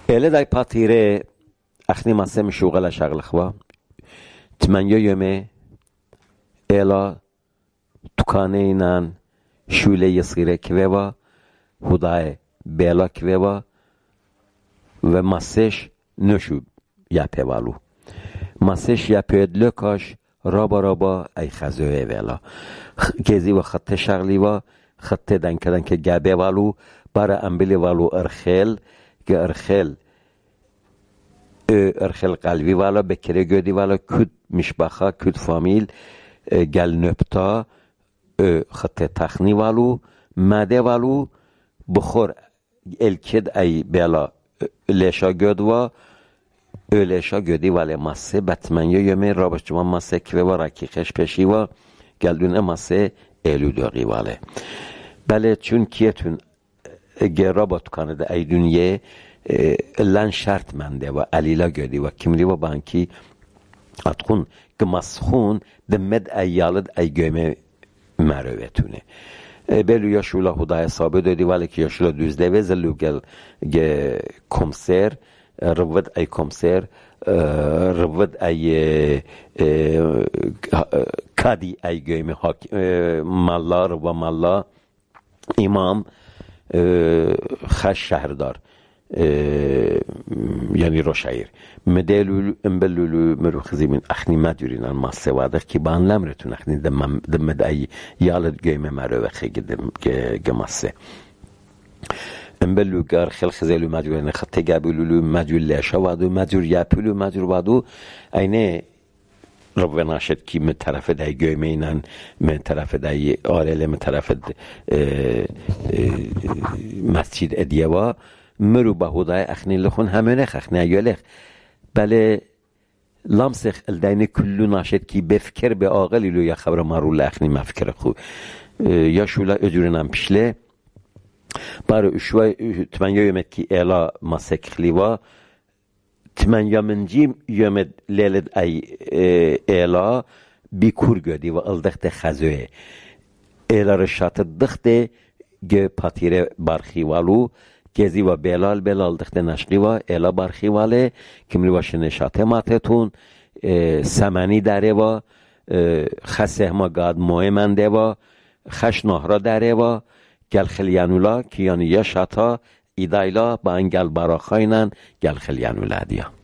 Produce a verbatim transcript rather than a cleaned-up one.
Ele dai patire اخنی مسه مشوغل شغل خوا تمنیا یومه الا تکانه اینان شوله یصیره کوه هدای بیلا کوه و مسش نشو یپه والو مسش یپه دلکاش رابا رابا ای خزوه ویلا گزی و خط شغلی و خط دنک دنک گبه والو برا انبلی والو ارخیل که ارخیل ارخل قلبی والا بکره گودی والا کد مشبخه کد فامیل گل نپتا خط تخنی والو مده والو بخور الکد ای بیلا لیشا گود و لیشا گودی والا مسه بطمنیو یومه رابش جمان مسه که و رکیخش پشی و گلدونه مسه ایلو داغی والا بله چون کیتون گرا با تکانه ده ای دنیه لن شرط منده و علیلا گدی و کمری و بانکی اتخون که مسخون دمد ایالد ای گومه مروتونه بلو یا شولا خدای ثابت دادی ولی که یا شولا دوزده و زلو گل کمسر روود ای کمسر روود ای کادی ای گومه مالا رو مالا امام خش شهردار یعنی روشایر مدلول امبلولو مروخزی من اخنی مدورین ان ماسه واده که بان لمرتون اخنی دم دم دای یالد گیم مرو وخی گدم گماسه امبلو گار خل خزلو مدورین خطه گابلولو مدور لاشا وادو مدور یاپلو مدور وادو اینه ربنا شد کی من طرف دای گیمینن من طرف دای آرل من طرف مسجد ادیوا مرو به هدای اخنی لخون همونه اخنی ایالخ بله لامسخ الدین کلو ناشد کی بفکر به آقلی لو یا خبر مارو لخنی مفکر خو یا شولا اجورنم پیشله بارو اشوای تمنیا یومد کی الا مسکخلی و تمنیا منجیم یومد لیلد ای الا بیکور گدی و الدخت خزوه الا رشات الدخت گه پاتیره برخی والو گزی و بلال بلال دخت نشقی و الا برخی واله کمری و شنشاته ماتتون سمنی داره و خسه ما گاد مویمنده و خش نهرا داره و گل خلیانولا کیانی یا شتا ایدایلا با انگل براخاینن گل خلیانولا دیا